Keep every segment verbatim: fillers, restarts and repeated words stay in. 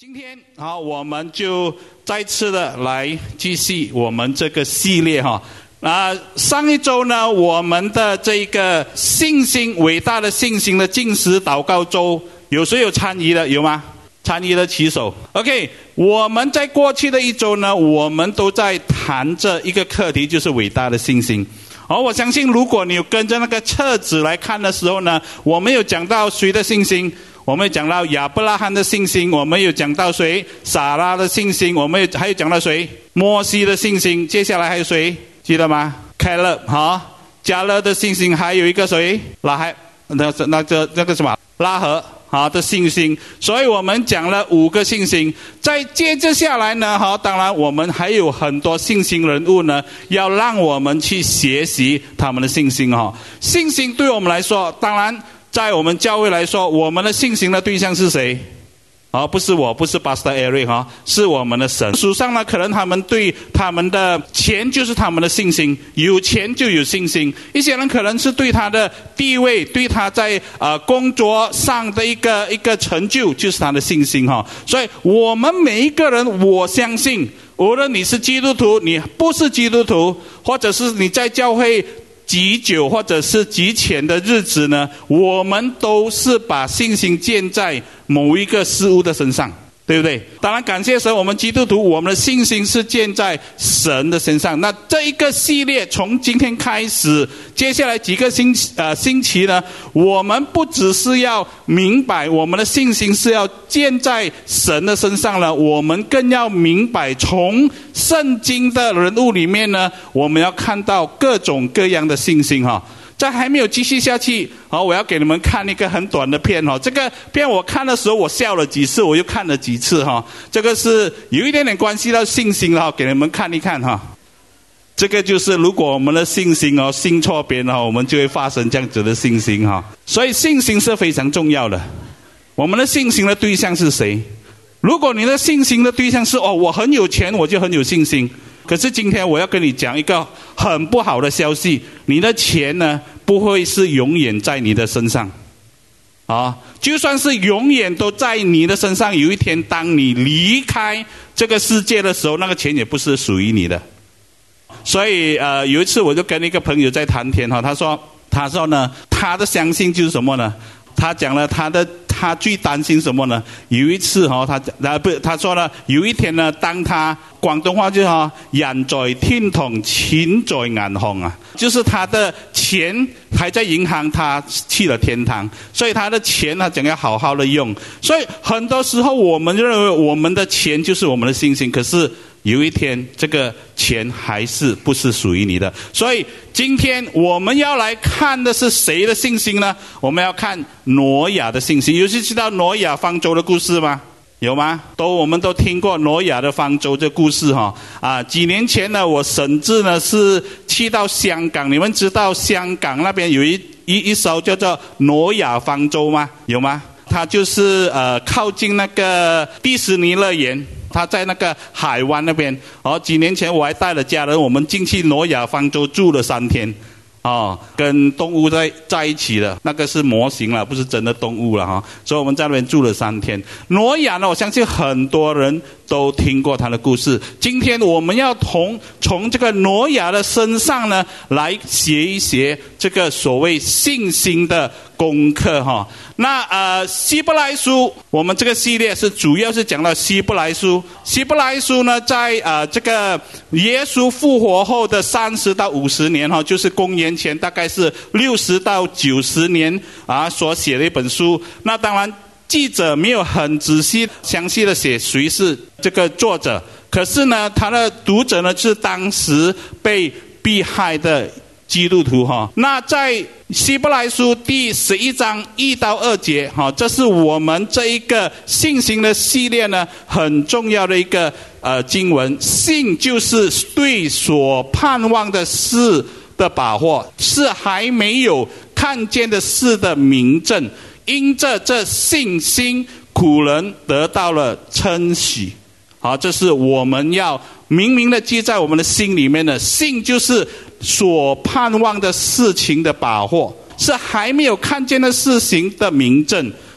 今天好，我们就再次的来继续我们这个系列哈。啊，上一周呢，我们的这个信心伟大的信心的禁食祷告周，有谁有参与的？有吗？参与的举手。OK， 我们在过去的一周呢，我们都在谈这一个课题，就是伟大的信心。而、哦、我相信，如果你有跟着那个册子来看的时候呢，我们有讲到谁的信心。我们有讲到亚伯拉罕的信心，我们有讲到谁？撒拉的信心，我们有还有讲到谁？摩西的信心。接下来还有谁？记得吗？凯勒哈，加勒的信心，还有一个谁？拉海，那那这那个什么？拉合好的信心。所以我们讲了五个信心。再接着下来呢，哈，当然我们还有很多信心人物呢，要让我们去学习他们的信心哈。信心对我们来说，当然。在我们教会来说，我们的信心的对象是谁？哦，不是我，不是 Pastor Eric 哈，是我们的神。书上呢，可能他们对他们的钱就是他们的信心，有钱就有信心。一些人可能是对他的地位，对他在呃工作上的一个一个成就，就是他的信心哈。所以我们每一个人，我相信，无论你是基督徒，你不是基督徒，或者是你在教会极久或者是极浅的日子呢，我们都是把信心建在某一个事物的身上，对不对？当然感谢神，我们基督徒我们的信心是建在神的身上。那这一个系列从今天开始，接下来几个星期呃星期呢，我们不只是要明白我们的信心是要建在神的身上了，我们更要明白从圣经的人物里面呢，我们要看到各种各样的信心哈。在还没有继续下去，好，我要给你们看一个很短的片哈。这个片我看的时候，我笑了几次，我又看了几次哈。这个是有一点点关系到信心了，给你们看一看哈。这个就是如果我们的信心哦信错边了，我们就会发生这样子的信心哈。所以信心是非常重要的。我们的信心的对象是谁？如果你的信心的对象是哦我很有钱，我就很有信心。可是今天我要跟你讲一个很不好的消息，你的钱呢不会是永远在你的身上啊，就算是永远都在你的身上，有一天当你离开这个世界的时候，那个钱也不是属于你的。所以呃有一次我就跟一个朋友在谈天哈，他说他说呢他的相信就是什么呢？他讲了他的他最担心什么呢？有一次哈、哦，他啊不，他说呢，有一天呢，当他广东话就哈，人在天堂，钱在银行啊，就是他的钱还在银行，他去了天堂，所以他的钱他讲要好好的用。所以很多时候我们认为我们的钱就是我们的信心，可是有一天这个钱还是不是属于你的。所以今天我们要来看的是谁的信心呢？我们要看挪亚的信心。有谁知道挪亚方舟的故事吗？有吗？都我们都听过挪亚的方舟这故事哈。啊，几年前呢，我甚至呢是去到香港，你们知道香港那边有一一一艘叫做挪亚方舟吗？有吗？它就是呃靠近那个迪士尼乐园。他在那个海湾那边，哦，几年前我还带了家人，我们进去挪亚方舟住了三天，哦，跟动物在在一起的，那个是模型了，不是真的动物了哈、哦。所以我们在那边住了三天。挪亚呢，我相信很多人都听过他的故事。今天我们要从从这个挪亚的身上呢，来学一学这个所谓信心的功课哈。那呃，希伯来书，我们这个系列是主要是讲到希伯来书。希伯来书呢，在呃这个耶稣复活后的三十到五十年哈，就是公元前大概是六十到九十年啊所写的一本书。那当然，记者没有很仔细详细的写谁是这个作者，可是呢，他的读者呢是当时被迫害的基督徒哈。那在希伯来书第十一章一到二节哈，这是我们这一个信心的系列呢很重要的一个呃经文。信就是对所盼望的事的把握，是还没有看见的事的明证。因着这信心，苦人得到了称许。好，这是我们要明明的记在我们的心里面的。信就是所盼望的事情的把握，是还没有看见的事情的明证。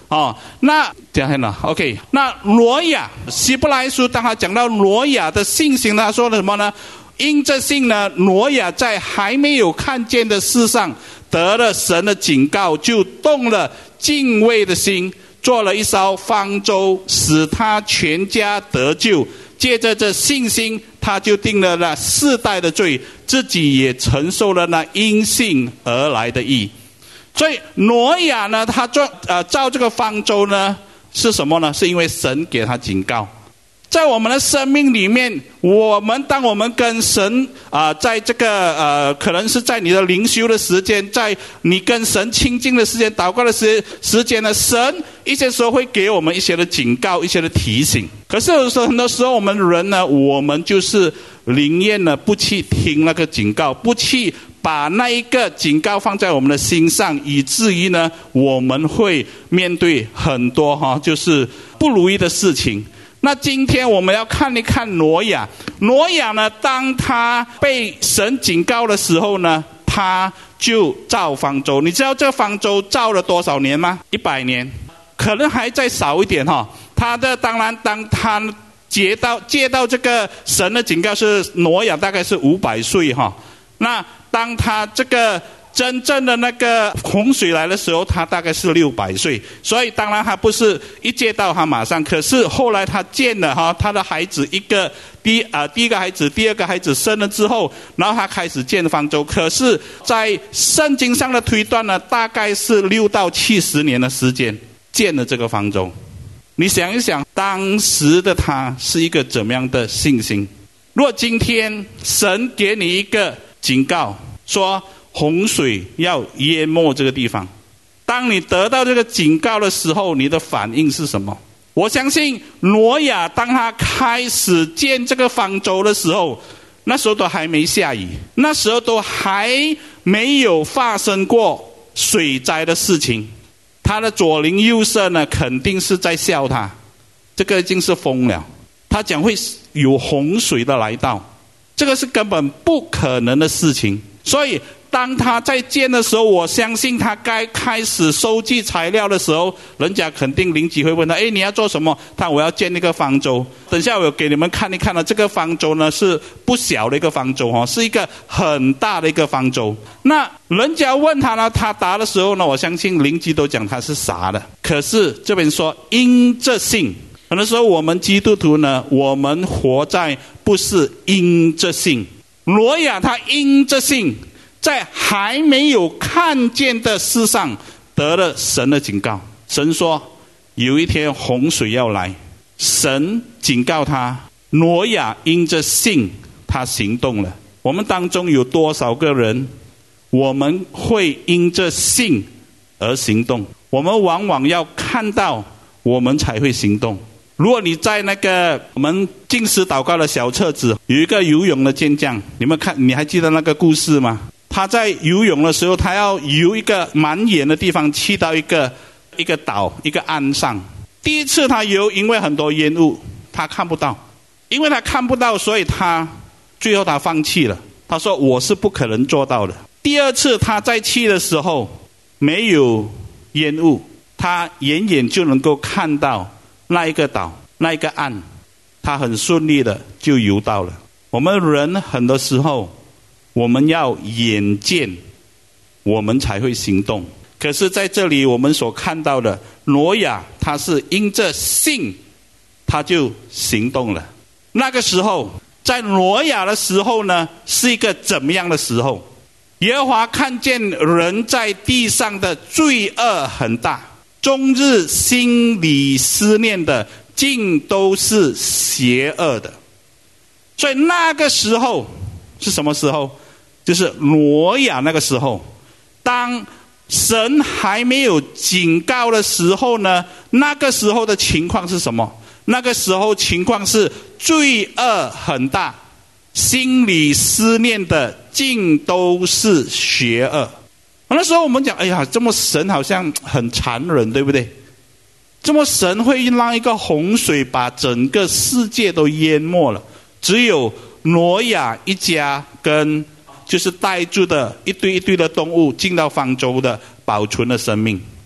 哦，那这样呢 ？OK， 那挪亚希伯来书当他讲到挪亚的信心，他说了什么呢？因着信呢，挪亚在还没有看见的事上得了神的警告，就动了敬畏的心，做了一艘方舟，使他全家得救。借着这信心，他就定了那世代的罪，自己也承受了那因信而来的义。所以挪亚呢，他做呃造这个方舟呢，是什么呢？是因为神给他警告。在我们的生命里面，我们当我们跟神啊、呃，在这个呃，可能是在你的灵修的时间，在你跟神亲近的时间、祷告的时时间呢，神一些时候会给我们一些的警告、一些的提醒。可是有时候很多时候我们人呢，我们就是宁愿呢不去听那个警告，不去把那一个警告放在我们的心上，以至于呢，我们会面对很多哈，就是不如意的事情。那今天我们要看一看挪亚。挪亚呢，当他被神警告的时候呢，他就造方舟。你知道这方舟造了多少年吗？一百年，可能还再少一点哈。他的当然，当他接到接到这个神的警告是挪亚大概是五百岁哈。那当他这个真正的那个洪水来的时候，他大概是六百岁，所以当然他不是一接到他马上，可是后来他见了哈，他的孩子一个第啊、呃、第一个孩子，第二个孩子生了之后，然后他开始建方舟。可是，在圣经上的推断呢，大概是六到七十年的时间建了这个方舟。你想一想，当时的他是一个怎么样的信心？如果今天神给你一个警告，说洪水要淹没这个地方，当你得到这个警告的时候，你的反应是什么？我相信挪亚当他开始建这个方舟的时候，那时候都还没下雨，那时候都还没有发生过水灾的事情。他的左邻右舍呢，肯定是在笑他，这个已经是疯了。他讲会有洪水的来到，这个是根本不可能的事情。所以当他在建的时候，我相信他该开始收集材料的时候，人家肯定邻居会问他，哎，你要做什么？他我要建那个方舟。等下我有给你们看一看了，这个方舟呢是不小的一个方舟哈，是一个很大的一个方舟。那人家问他呢，他答的时候呢，我相信邻居都讲他是傻的。可是这边说因着信，很多时候我们基督徒呢，我们活在不是因着信。挪亚他因着信，在还没有看见的事上得了神的警告。神说有一天洪水要来，神警告他，挪亚因着信他行动了。我们当中有多少个人，我们会因着信而行动？我们往往要看到我们才会行动。如果你在那个我们禁食祷告的小册子有一个游泳的健将，你们看，你还记得那个故事吗？他在游泳的时候，他要游一个蛮远的地方，去到一个一个岛一个岸上。第一次他游，因为很多烟雾他看不到，因为他看不到，所以他最后他放弃了。他说我是不可能做到的。第二次他再去的时候，没有烟雾，他远远就能够看到那一个岛那一个岸，他很顺利的就游到了。我们人很多时候我们要眼见我们才会行动。可是在这里我们所看到的挪亚，他是因着信他就行动了。那个时候在挪亚的时候呢，是一个怎么样的时候？耶和华看见人在地上的罪恶很大，终日心里思念的尽都是邪恶的。所以那个时候是什么时候？就是挪亚那个时候，当神还没有警告的时候呢，那个时候的情况是什么？那个时候情况是罪恶很大，心里思念的尽都是邪恶。那时候我们讲，哎呀，这么神好像很残忍，对不对？这么神会让一个洪水把整个世界都淹没了，只有挪亚一家跟就是带住的一堆一堆的动物进到方舟的保存了生命。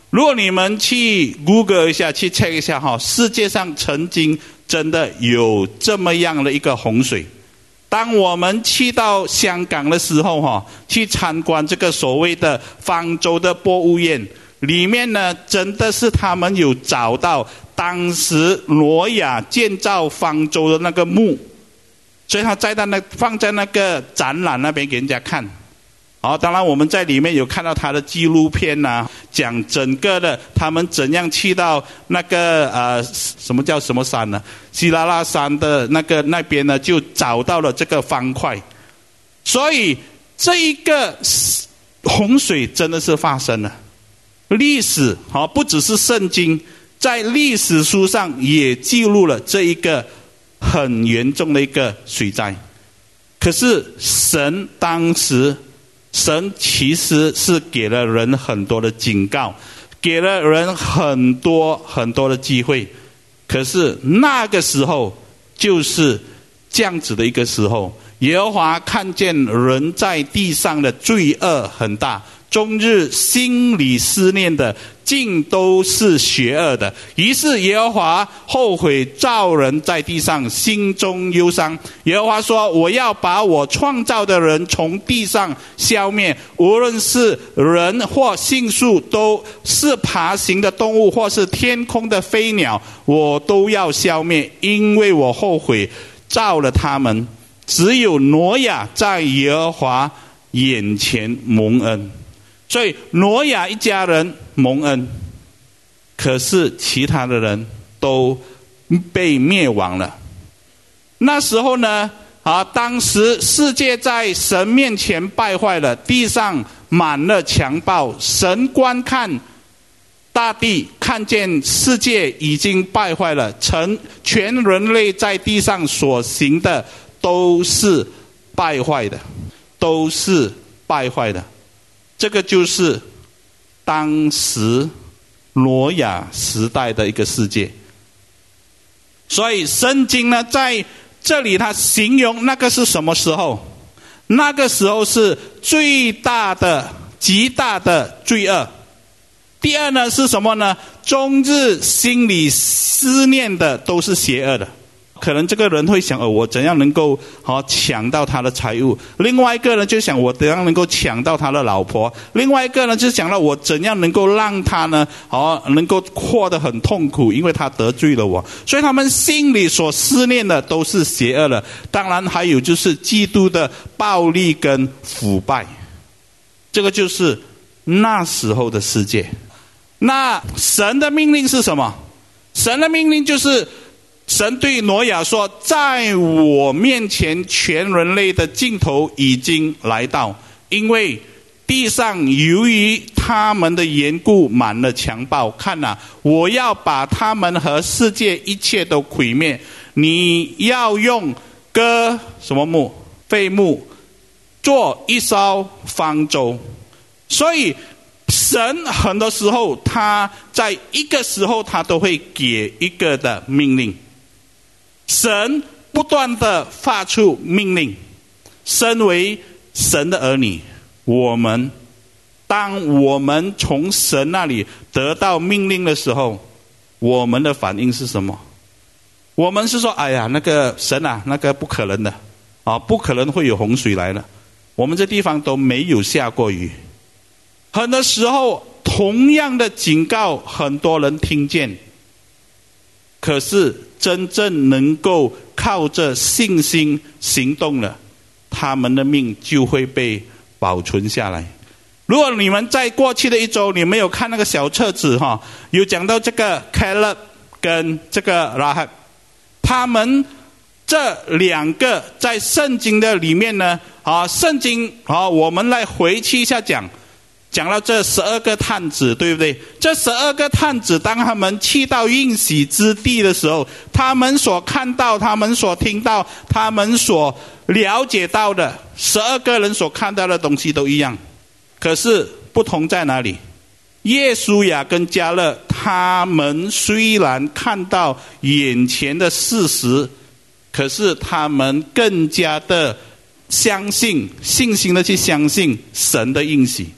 如果你们去 Google 一下，去 check 一下哈，世界上曾经真的有这么样的一个洪水。当我们去到香港的时候哈，去参观这个所谓的方舟的博物院，里面呢真的是他们有找到当时挪亚建造方舟的那个墓，所以他在那放在那个展览那边给人家看。好，当然我们在里面有看到他的纪录片啊，讲整个的他们怎样去到那个呃什么叫什么山呢？希拉拉山的那个那边呢，就找到了这个方块。所以这一个洪水真的是发生了。历史好，不只是圣经，在历史书上也记录了这一个很严重的一个水灾。可是神当时。神其实是给了人很多的警告，给了人很多很多的机会。可是那个时候就是这样子的一个时候，耶和华看见人在地上的罪恶很大，终日心里思念的尽都是邪恶的。于是耶和华后悔造人在地上，心中忧伤。耶和华说，我要把我创造的人从地上消灭，无论是人或牲畜，都是爬行的动物或是天空的飞鸟，我都要消灭，因为我后悔造了他们。只有挪亚在耶和华眼前蒙恩。所以挪亚一家人蒙恩，可是其他的人都被灭亡了。那时候呢，啊，当时世界在神面前败坏了，地上满了强暴。神观看大地，看见世界已经败坏了，全全人类在地上所行的都是败坏的，都是败坏的。这个就是当时挪亚时代的一个世界。所以圣经呢在这里他形容那个是什么时候？那个时候是最大的极大的罪恶。第二呢是什么呢？终日心里思念的都是邪恶的。可能这个人会想，哦，我怎样能够好抢到他的财物？另外一个呢，就想我怎样能够抢到他的老婆？另外一个呢，就想到我怎样能够让他呢，好能够活得很痛苦，因为他得罪了我。所以他们心里所思念的都是邪恶的。当然还有就是基督的暴力跟腐败，这个就是那时候的世界。那神的命令是什么？神的命令就是神对挪亚说，在我面前全人类的尽头已经来到，因为地上由于他们的缘故满了强暴。看啊，我要把他们和世界一切都毁灭。你要用割什么木？废木做一艘方舟。所以神很多时候他在一个时候他都会给一个的命令。神不断的发出命令。身为神的儿女，我们当我们从神那里得到命令的时候，我们的反应是什么？我们是说，哎呀，那个神啊，那个不可能的啊，不可能会有洪水来了，我们这地方都没有下过雨。很多时候同样的警告很多人听见，可是真正能够靠着信心行动了，他们的命就会被保存下来。如果你们在过去的一周你没有看那个小册子哈，有讲到这个 Caleb 跟这个 Rahab， 他们这两个在圣经的里面呢，啊，圣经啊，我们来回去一下讲。讲到这十二个探子，对不对？这十二个探子当他们去到应许之地的时候，他们所看到，他们所听到，他们所了解到的，十二个人所看到的东西都一样。可是不同在哪里？耶稣亚跟迦勒他们虽然看到眼前的事实，可是他们更加的相信，信心的去相信神的应许。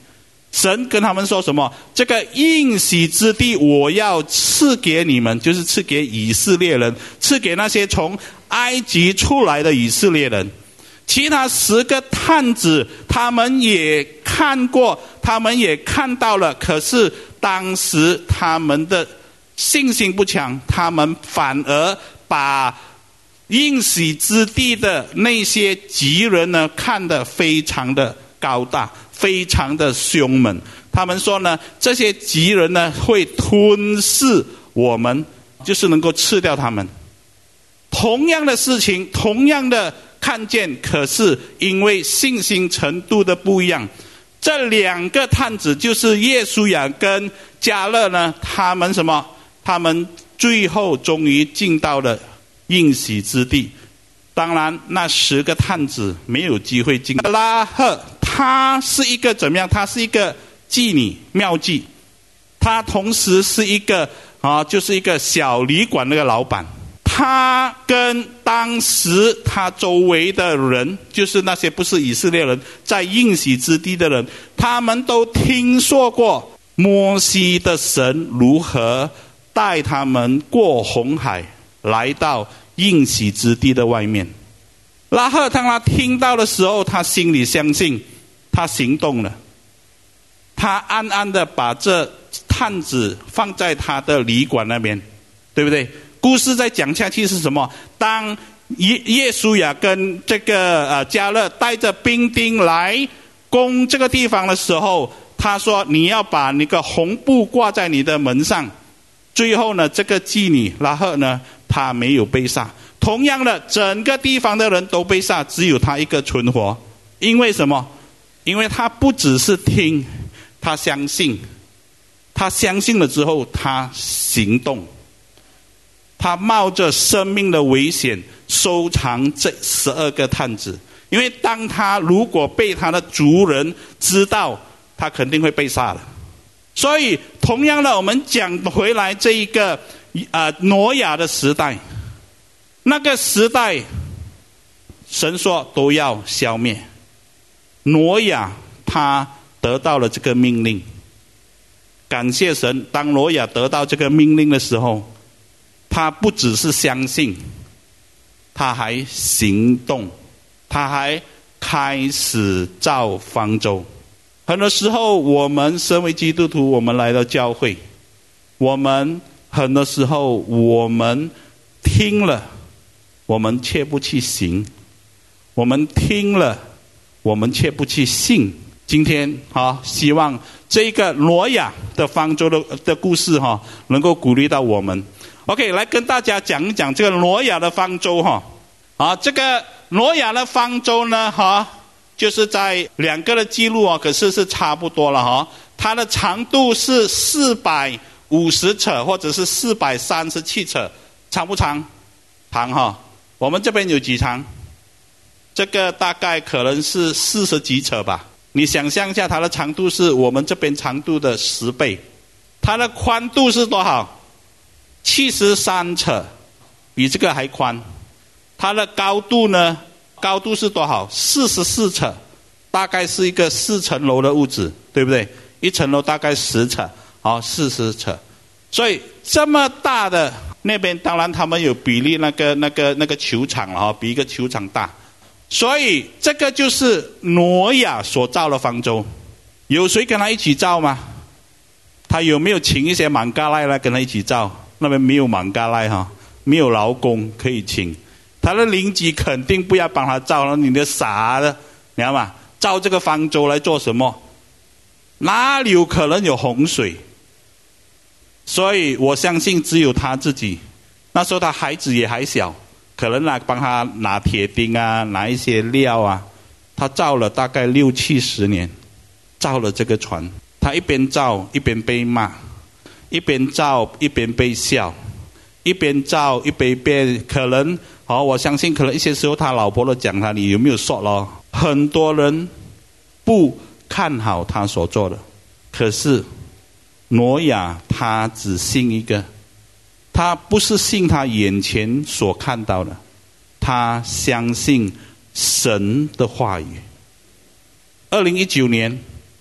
神跟他们说什么？这个应许之地我要赐给你们，就是赐给以色列人，赐给那些从埃及出来的以色列人。其他十个探子他们也看过，他们也看到了，可是当时他们的信心不强，他们反而把应许之地的那些敌人呢看得非常的高大，非常的凶猛。他们说呢，这些敌人呢会吞噬我们，就是能够吃掉他们。同样的事情，同样的看见，可是因为信心程度的不一样，这两个探子就是约书亚跟迦勒呢，他们什么？他们最后终于进到了应许之地。当然那十个探子没有机会进。拉赫他是一个怎么样？他是一个妓女妙妓，他同时是一个啊，就是一个小旅馆那个老板。他跟当时他周围的人，就是那些不是以色列人，在应许之地的人，他们都听说过摩西的神如何带他们过红海，来到应许之地的外面。拉赫当他听到的时候，他心里相信，他行动了，他暗暗的把这探子放在他的旅馆那边，对不对？故事再讲下去是什么？当约书亚跟这个呃迦勒带着兵丁来攻这个地方的时候，他说你要把那个红布挂在你的门上。最后呢，这个妓女拉赫呢，他没有被杀。同样的，整个地方的人都被杀，只有他一个存活。因为什么？因为他不只是听，他相信，他相信了之后，他行动。他冒着生命的危险收藏这十二个探子，因为当他如果被他的族人知道，他肯定会被杀了。所以同样的，我们讲回来这一个呃挪亚的时代，那个时代神说都要消灭，挪亚他得到了这个命令。感谢神，当挪亚得到这个命令的时候，他不只是相信，他还行动，他还开始造方舟。很多时候我们身为基督徒，我们来到教会，我们很多时候我们听了，我们却不去行，我们听了，我们却不去信。今天好，希望这个挪亚的方舟 的, 的故事哈，能够鼓励到我们。OK， 来跟大家讲一讲这个挪亚的方舟哈。啊，这个挪亚的方舟呢，哈，就是在两个的记录啊，可是是差不多了哈。它的长度是四百五十尺，或者是四百三十七尺，长不长？长哈。我们这边有几长？这个大概可能是四十几尺吧。你想象一下，它的长度是我们这边长度的十倍。它的宽度是多少？七十三尺，比这个还宽。它的高度呢？高度是多少？四十四尺，大概是一个四层楼的屋子，对不对？一层楼大概十尺，好，四十尺。所以这么大的那边，当然他们有比例那个那个那个球场了哈，比一个球场大。所以这个就是挪亚所造的方舟。有谁跟他一起造吗？他有没有请一些莽嘎赖来跟他一起造？那边没有莽嘎赖哈，没有劳工可以请。他的邻居肯定不要帮他造了，你的傻的，你知道吗？造这个方舟来做什么？哪里有可能有洪水？所以我相信只有他自己。那时候他孩子也还小，可能来帮他拿铁钉啊，拿一些料啊。他造了大概六七十年，造了这个船。他一边造一边被骂，一边造一边被笑，一边造一边被可能。好，我相信可能一些时候他老婆都讲他，你有没有说咯？很多人不看好他所做的，可是挪亚他只信一个，他不是信他眼前所看到的，他相信神的话语。二零一九年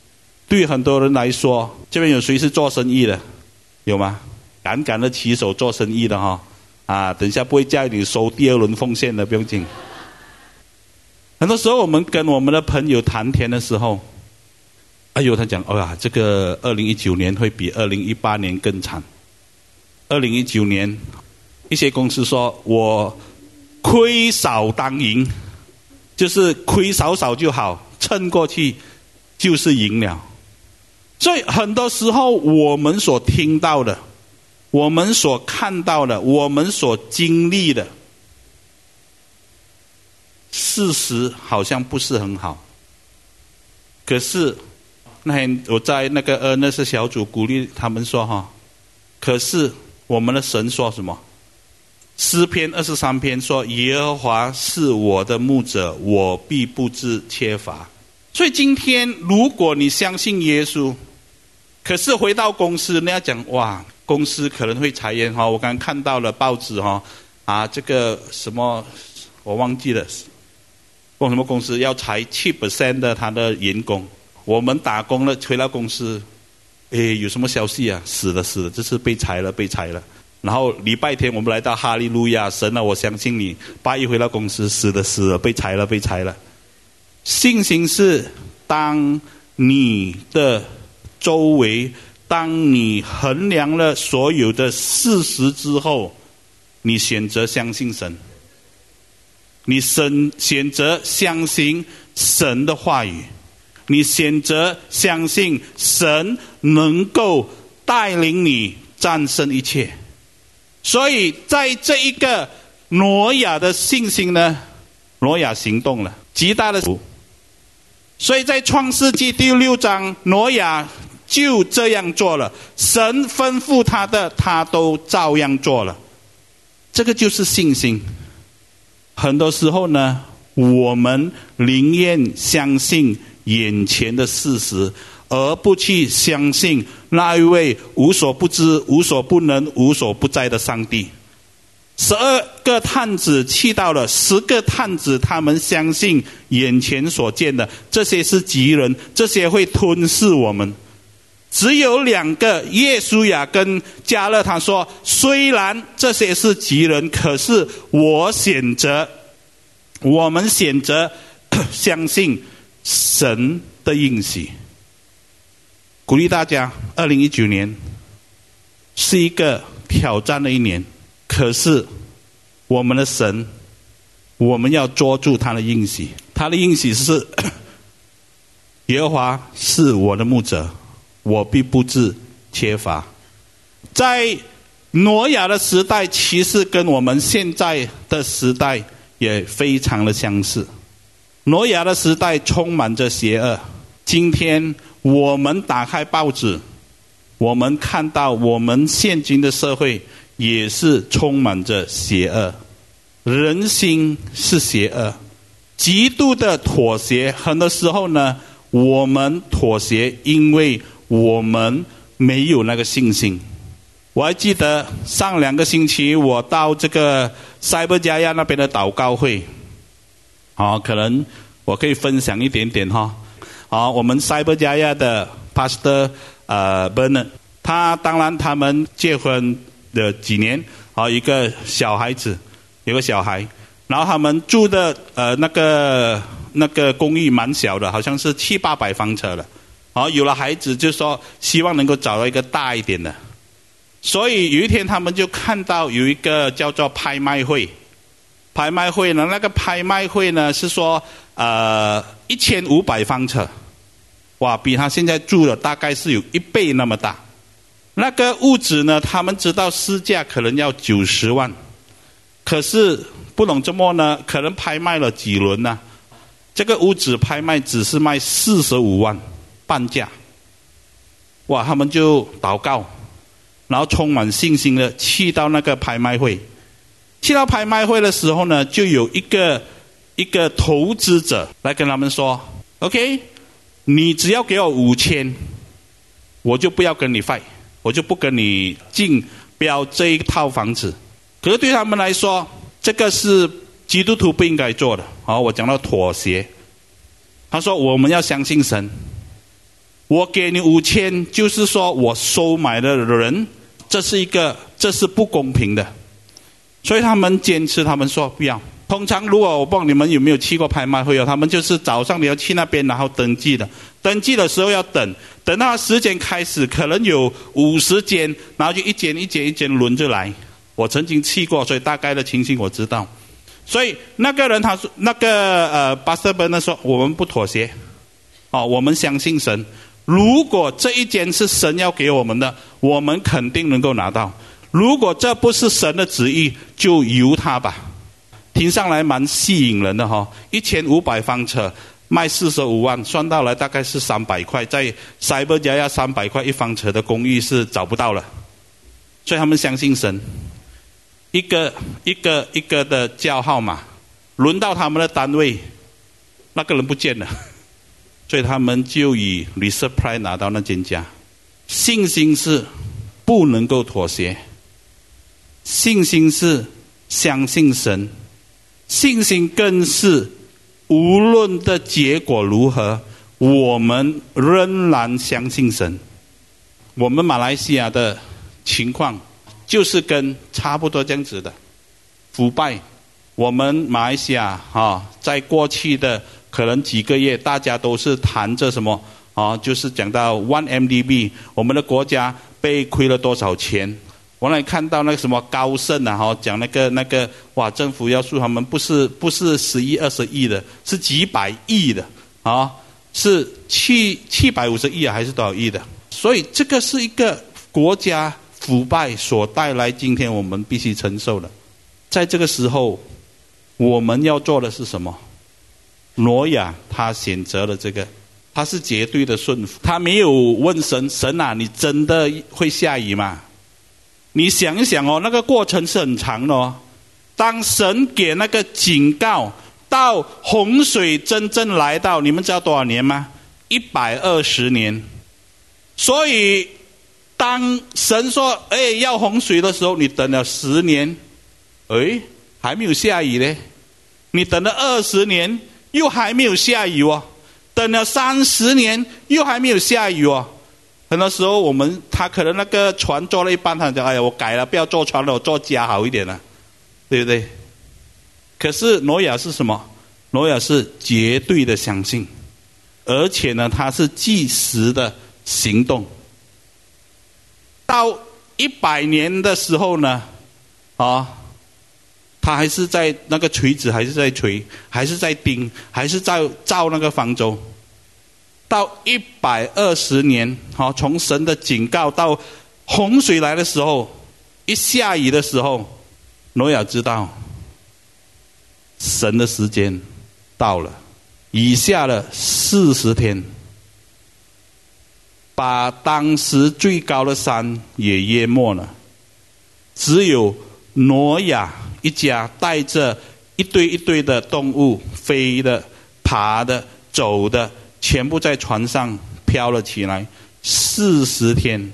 对很多人来说，这边有谁是做生意的？有吗？敢敢的起手做生意的哈、哦、啊，等一下不会叫你收第二轮奉献的，不用紧。很多时候我们跟我们的朋友谈天的时候，哎呦，他讲，哦呀，这个二零一九年会比二零一八年更惨。二零一九年，一些公司说我亏少当赢，就是亏少少就好，撑过去就是赢了。所以很多时候我们所听到的，我们所看到的，我们所经历的，事实好像不是很好。可是那天我在那个呃那是小组鼓励他们说哈，可是我们的神说什么？诗篇二十三篇说，耶和华是我的牧者，我必不致缺乏。所以今天如果你相信耶稣，可是回到公司，人家讲哇，公司可能会裁员哈。我刚刚看到了报纸哈，啊，这个什么我忘记了，什么公司要裁七 percent 的他的员工。我们打工了，回到公司，诶，有什么消息啊？死了死了，这次被裁了被裁了。然后礼拜天我们来到哈利路亚，神啊，我相信你。八一回到公司，死了死了，被裁了被裁了。信心是当你的周围，当你衡量了所有的事实之后，你选择相信神，你选选择相信神的话语，你选择相信神能够带领你战胜一切。所以在这一个挪亚的信心呢，挪亚行动了极大的。所以在创世纪第六章，挪亚就这样做了，神吩咐他的他都照样做了。这个就是信心。很多时候呢，我们宁愿相信眼前的事实，而不去相信那一位无所不知、无所不能、无所不在的上帝。十二个探子去到了，十个探子他们相信眼前所见的，这些是敌人，这些会吞噬我们。只有两个，耶稣亚跟加勒，他说虽然这些是敌人，可是我选择我们选择相信神的应许。鼓励大家，二零一九年是一个挑战的一年，可是我们的神，我们要捉住他的应许。他的应许是耶和华是我的牧者，我必不致缺乏。在挪亚的时代，其实跟我们现在的时代也非常的相似。挪亚的时代充满着邪恶，今天我们打开报纸，我们看到我们现今的社会也是充满着邪恶，人心是邪恶，极度的妥协。很多时候呢，我们妥协，因为我们没有那个信心。我还记得上两个星期我到这个塞伯加亚那边的祷告会，好，可能我可以分享一点点哈。好，我们塞伯加亚的 Pastor 呃 Bernard， 他当然他们结婚的几年，好，一个小孩子，有个小孩，然后他们住的呃那个那个公寓蛮小的，好像是七八百方尺了。好，有了孩子就说希望能够找到一个大一点的。所以有一天他们就看到有一个叫做拍卖会，拍卖会呢，那个拍卖会呢是说呃一千五百方尺，哇，比他现在住的大概是有一倍那么大。那个屋子呢，他们知道市价可能要九十万，可是不懂怎么呢，可能拍卖了几轮呢，这个屋子拍卖只是卖四十五万，半价。哇，他们就祷告，然后充满信心的去到那个拍卖会。去到拍卖会的时候呢，就有一个一个投资者来跟他们说 OK， 你只要给我五千，我就不要跟你 fight， 我就不跟你竞标这一套房子。可是对他们来说，这个是基督徒不应该做的。好，我讲到妥协，他说我们要相信神， 我给你五千，就是说我收买的人，这是一个，这是不公平的。所以他们坚持，他们说不要。通常如果我不知道你们有没有去过拍卖会哦，他们就是早上你要去那边，然后登记的。登记的时候要等，等到时间开始，可能有五十间，然后就一间一间一间轮着来。我曾经去过，所以大概的情形我知道。所以那个人他说，那个呃巴斯本呢说，我们不妥协，哦，我们相信神。如果这一间是神要给我们的，我们肯定能够拿到。如果这不是神的旨意，就由他吧。听上来蛮吸引人的哈、哦，一千五百方尺卖四十五万，算到来大概是三百块，在塞伯加亚三百块一方尺的公寓是找不到了，所以他们相信神。一个一个一个的叫号码，轮到他们的单位，那个人不见了，所以他们就以 reserve price 拿到那间家。信心是不能够妥协，信心是相信神，信心更是无论的结果如何，我们仍然相信神。我们马来西亚的情况就是跟差不多这样子的腐败。我们马来西亚啊，在过去的可能几个月，大家都是谈着什么啊，就是讲到 one M D B， 我们的国家被亏了多少钱。我来看到那个什么高盛啊，哈，讲那个那个哇，政府要诉他们不是不是十亿二十亿的，是几百亿的啊，是七七百五十亿啊，还是多少亿的？所以这个是一个国家腐败所带来今天我们必须承受的。在这个时候，我们要做的是什么？挪亚他选择了这个，他是绝对的顺服，他没有问神，神啊，你真的会下雨吗？你想一想哦，那个过程是很长的哦。当神给那个警告，到洪水真正来到，你们知道多少年吗？一百二十年。所以当神说哎要洪水的时候，你等了十年，哎还没有下雨呢。你等了二十年，又还没有下雨哦。等了三十年，又还没有下雨哦。很多时候我们他可能那个船做了一半，他讲哎呀我改了，不要坐船了，我坐家好一点了，对不对？可是挪亚是什么？挪亚是绝对的相信，而且呢他是即时的行动。到一百年的时候呢啊，他还是在那个锤子还是在锤，还是在钉，还是在造那个方舟。到一百二十年，好，从神的警告到洪水来的时候，一下雨的时候，挪亚知道神的时间到了，雨下了四十天，把当时最高的山也淹没了，只有挪亚一家带着一堆一堆的动物，飞的、爬的、走的，全部在船上飘了起来，四十天。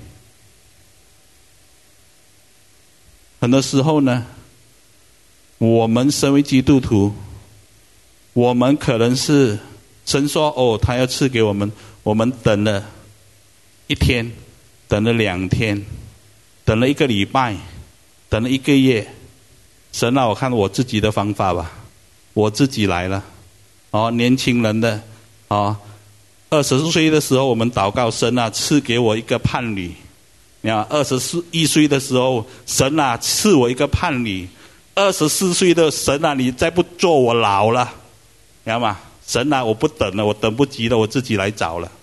很多时候呢，我们身为基督徒，我们可能是神说哦，他要赐给我们，我们等了一天，等了两天，等了一个礼拜，等了一个月。神啊，我看我自己的方法吧，我自己来了。哦，年轻人的哦。二十岁的时候，我们祷告神啊，赐给我一个伴侣。你看，二十一岁的时候，神啊，赐我一个伴侣。二十四岁的神啊，你再不做我老了，你看吗？神啊，我不等了，我等不及了，我自己来找了。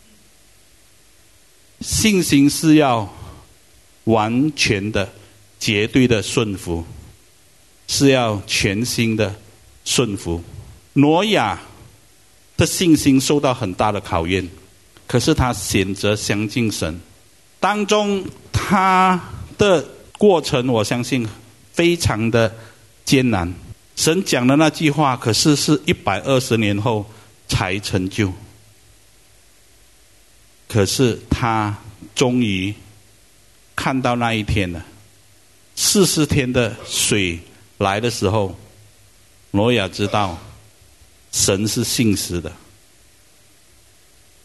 信心是要完全的、绝对的顺服，是要全心的顺服。挪亚的信心受到很大的考验，可是他选择相信神。当中他的过程，我相信非常的艰难。神讲的那句话，可是是一百二十年后才成就。可是他终于看到那一天了。四十天的水来的时候，挪亚知道神是信实的。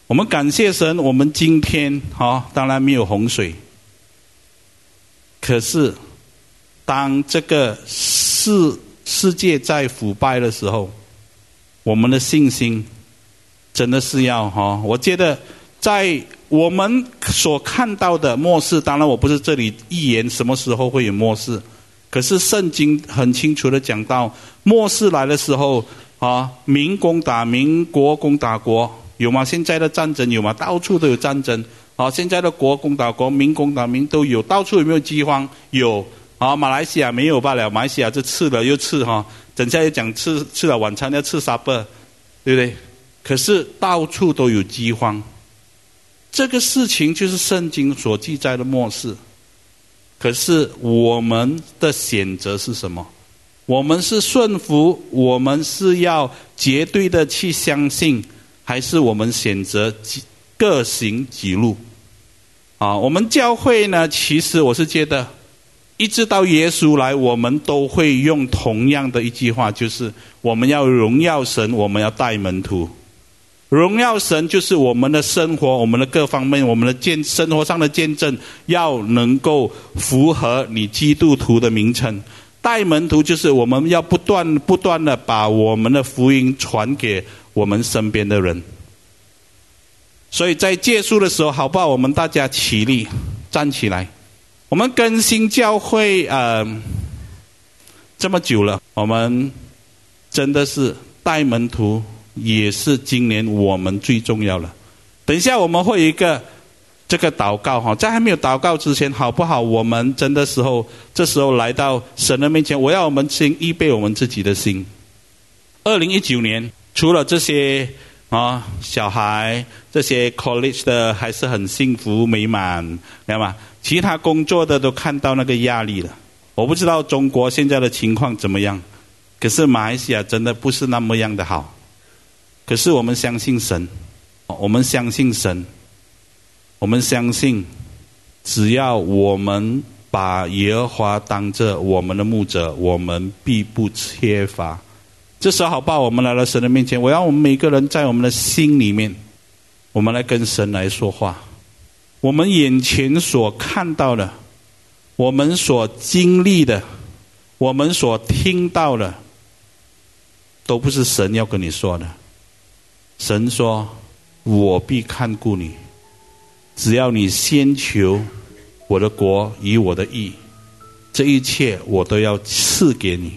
我们感谢神，我们今天哦，当然没有洪水。可是当这个世世界在腐败的时候，我们的信心真的是要哈，我觉得在我们所看到的末世，当然我不是这里预言什么时候会有末世，可是圣经很清楚的讲到，末世来的时候啊，民攻打民，国攻打国，有吗？现在的战争有吗？到处都有战争啊！现在的国攻打国，民攻打民都有，到处有没有饥荒？有啊！马来西亚没有罢了，马来西亚就吃了又吃哈，等下又讲吃吃了晚餐要吃沙巴，对不对？可是到处都有饥荒，这个事情就是圣经所记载的末世。可是我们的选择是什么？我们是顺服，我们是要绝对的去相信，还是我们选择各行己路？啊，我们教会呢，其实我是觉得一直到耶稣来，我们都会用同样的一句话，就是我们要荣耀神，我们要带门徒。荣耀神就是我们的生活，我们的各方面，我们的见生活上的见证要能够符合你基督徒的名称。带门徒就是我们要不断不断的把我们的福音传给我们身边的人。所以在结束的时候，好不好？我们大家起立站起来。我们更新教会呃这么久了，我们真的是带门徒也是今年我们最重要的。等一下我们会有一个这个祷告哈，在还没有祷告之前，好不好？我们真的时候，这时候来到神的面前，我要我们先预备我们自己的心。二零一九年，除了这些啊小孩，这些 college 的还是很幸福美满，明白吗？其他工作的都看到那个压力了。我不知道中国现在的情况怎么样，可是马来西亚真的不是那么样的好。可是我们相信神，我们相信神，我们相信，只要我们把耶和华当着我们的牧者，我们必不缺乏。这时候好不好？我们来到神的面前，我要我们每个人在我们的心里面，我们来跟神来说话。我们眼前所看到的，我们所经历的，我们所听到的，都不是神要跟你说的。神说，我必看顾你，只要你先求我的国与我的义，这一切我都要赐给你。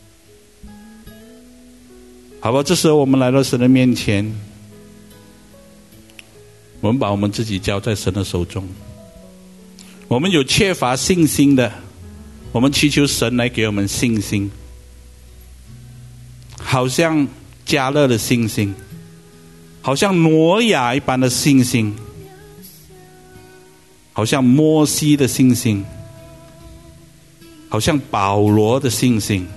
好吧，这时候我们来到神的面前，我们把我们自己交在神的手中。我们有缺乏信心的，我们祈求神来给我们信心，好像迦勒的信心，好像挪亚一般的信心，好像摩西的信心，好像保罗的信心。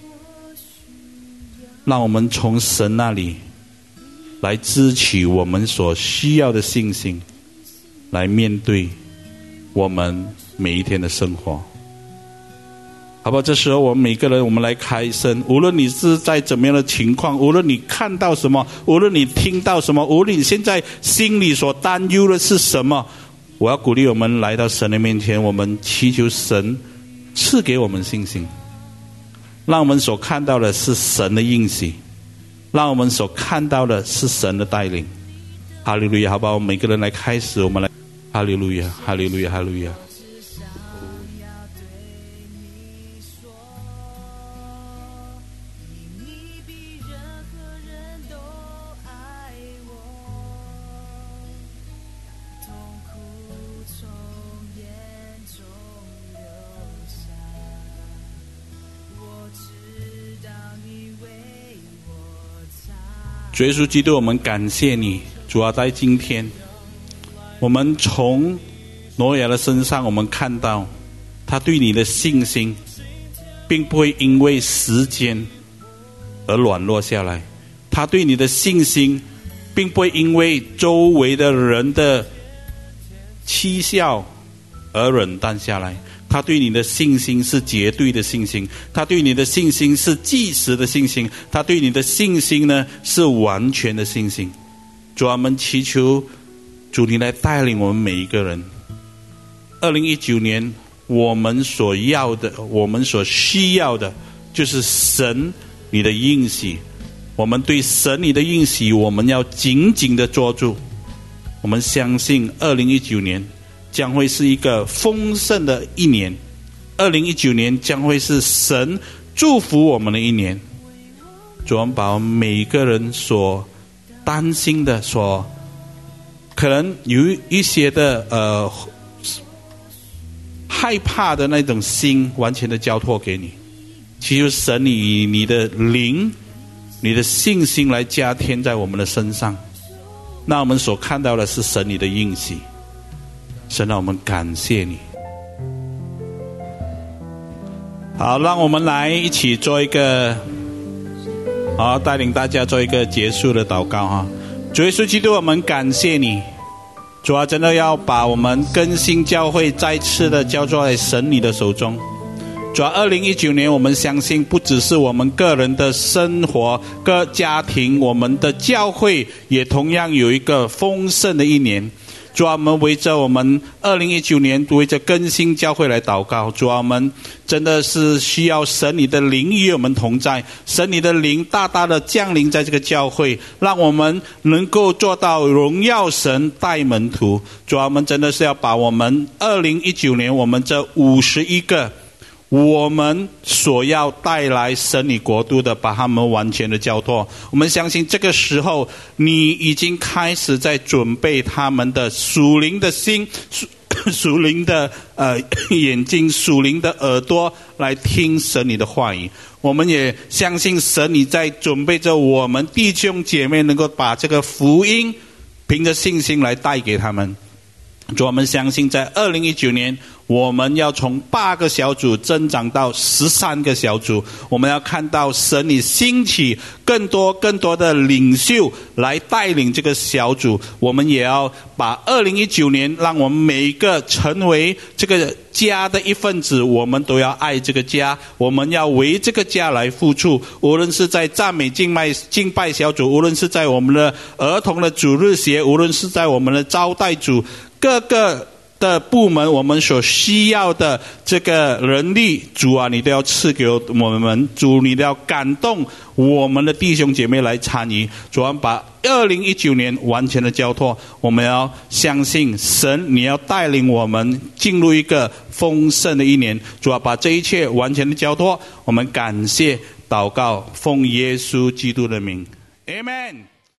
让我们从神那里来支取我们所需要的信心，来面对我们每一天的生活。好不好？这时候我们每个人，我们来开声，无论你是在怎么样的情况，无论你看到什么，无论你听到什么，无论你现在心里所担忧的是什么，我要鼓励我们来到神的面前，我们祈求神赐给我们信心，让我们所看到的是神的应许，让我们所看到的是神的带领。哈利路亚！好不好？我们每个人来开始，我们来哈利路亚，哈利路亚，哈利路亚。主耶稣基督，我们感谢你，主要在今天，我们从挪亚的身上，我们看到他对你的信心，并不会因为时间而软弱下来；他对你的信心，并不会因为周围的人的讥笑而冷淡下来。他对你的信心是绝对的信心，他对你的信心是即时的信心，他对你的信心呢是完全的信心。 主啊，我们祈求主你来带领我们每一个人。二零一九年我们所要的，我们所需要的，就是神你的应许。我们对神你的应许，我们要紧紧的捉住。我们相信二零一九年将会是一个丰盛的一年，二零一九年将会是神祝福我们的一年。主，我们把每一个人所担心的，所可能有一些的呃害怕的那种心，完全的交托给你。祈求神你以你的灵、你的信心来加添在我们的身上。那我们所看到的是神你的应许。神啊，我们感谢你。好，让我们来一起做一个，好，带领大家做一个结束的祷告哈。主耶稣基督，我们感谢你。主啊，真的要把我们更新教会再次的交在神你的手中。主啊，二零一九年我们相信不只是我们个人的生活、各家庭，我们的教会也同样有一个丰盛的一年。主啊，我们围着我们二零一九年围着更新教会来祷告。主啊，我们真的是需要神你的灵与我们同在，神你的灵大大的降临在这个教会，让我们能够做到荣耀神带门徒。主啊，我们真的是要把我们二零一九年我们这五十一个我们所要带来神你国度的，把他们完全的交托。我们相信这个时候你已经开始在准备他们的属灵的心、属灵的呃眼睛、属灵的耳朵，来听神你的话语。我们也相信神你在准备着我们弟兄姐妹能够把这个福音凭着信心来带给他们。主，我们相信在二零一九年我们要从八个小组增长到十三个小组，我们要看到神你兴起更多更多的领袖来带领这个小组。我们也要把二零一九年让我们每一个成为这个家的一份子，我们都要爱这个家，我们要为这个家来付出。无论是在赞美敬拜敬拜小组，无论是在我们的儿童的主日学，无论是在我们的招待组，各个的部门我们所需要的这个人力，主啊，你都要赐给我们。主，你都要感动我们的弟兄姐妹来参与。主啊，把二零一九年完全的交托，我们要相信神你要带领我们进入一个丰盛的一年。主啊，把这一切完全的交托，我们感谢祷告，奉耶稣基督的名， Amen。